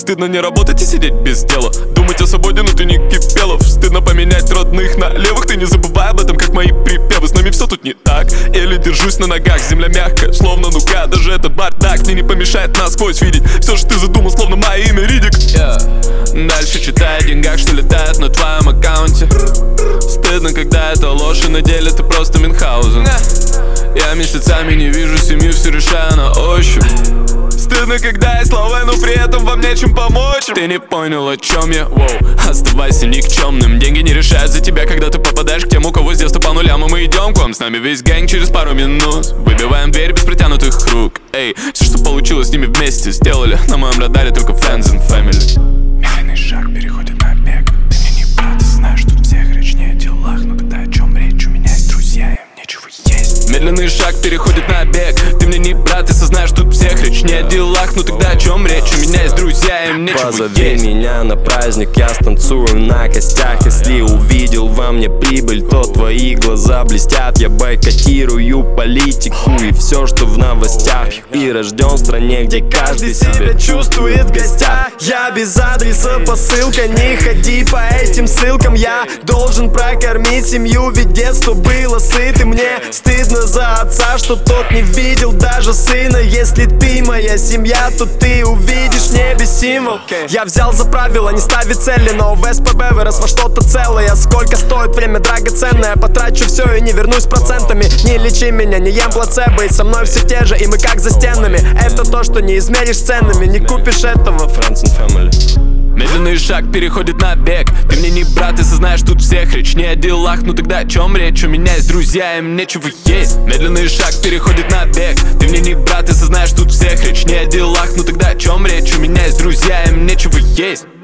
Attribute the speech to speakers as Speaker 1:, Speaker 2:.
Speaker 1: Стыдно не работать и сидеть без дела, думать о свободе, но ты не Кипелов. Стыдно поменять родных на левых, ты не забывай об этом, как мои припевы. С нами все тут не так, еле держусь на ногах. Земля мягкая, словно нуга, даже этот бардак мне не помешает насквозь видеть все, что ты задумал, словно мое имя Ридик. Дальше читай о деньгах, что летают на твоем аккаунте. Стыдно, когда это ложь, и на деле ты просто Мюнхгаузен. Я месяцами не вижу семью, все решаю на ощупь. Стыдно, когда есть слова, но при этом вам нечем помочь. Ты не понял, о чем я, воу. Оставайся никчемным. Деньги не решают за тебя, когда ты попадаешь к тем, у кого с детства по нулям. И мы идем к вам, с нами весь гэнг через пару минут. Выбиваем дверь без протянутых рук. Эй, все, что получилось, с ними вместе сделали. На моем радаре только friends and family.
Speaker 2: Медленный шаг переходит на бег. Ты мне не брат, и знаешь, тут всех речь не о делах. Но тогда о чем речь? У меня есть друзья, им нечего есть.
Speaker 1: Медленный шаг переходит на бег. Ты мне не брат, и сознаешь, тут всех речь не о делах. Ну тогда о чем речь? У меня есть друзья, им нечего есть.
Speaker 3: Позови меня на праздник, я станцую на костях. Если увидел во мне прибыль, то твои глаза блестят. Я бойкотирую политику и все, что в новостях. И рожден в стране, где каждый себя чувствует в гостях. Я без адреса, посылка, не ходи по этим ссылкам. Я должен прокормить семью, ведь детство было сыто. Мне стыдно за отца, что тот не видел даже сына. Если ты моя семья, то ты увидишь в небе символ. Я взял за правило не ставить цели, но в СПБ вырос во что-то целое. Сколько стоит время драгоценное, потрачу все и не вернусь процентами. Не лечи меня, не ем плацебо, и со мной все те же, и мы как за стенами. Это то, что не измеришь ценами, не купишь этого. Friends and family.
Speaker 1: Медленный шаг переходит на бег. Ты мне не брат, и сознаешь, тут всех речь не о делах. Ну тогда о чем речь? У меня есть друзья, им нечего есть. Медленный шаг переходит на бег. Ты мне не брат, и сознаешь, тут всех речь не о делах. Ну тогда о чем речь? У меня есть друзья, им нечего есть.